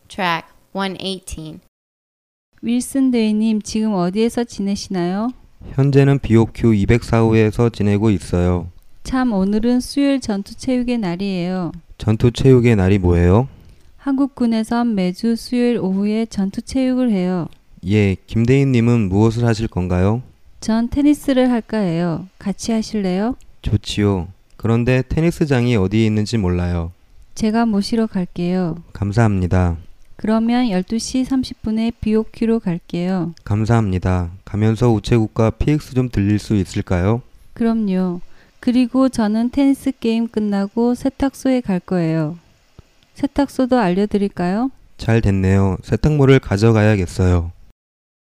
Track 118. 윌슨 데이님, 지금 어디에서 지내시나요? 현재는 BOQ 204호에서 지내고 있어요. 참, 오늘은 수요일 전투체육의 날이에요. 전투체육의 날이 뭐예요? 한국군에선 매주 수요일 오후에 전투체육을 해요. 예, 김대인님은 무엇을 하실 건가요? 전 테니스를 할까 해요. 같이 하실래요? 좋지요. 그런데 테니스장이 어디에 있는지 몰라요. 제가 모시러 갈게요. 감사합니다. 그러면 12시 30분에 BOQ로 갈게요. 감사합니다. 가면서 우체국과 PX 좀 들릴 수 있을까요? 그럼요. 그리고 저는 테니스 게임 끝나고 세탁소에 갈 거예요. 세탁소도 알려드릴까요? 잘 됐네요. 세탁물을 가져가야겠어요.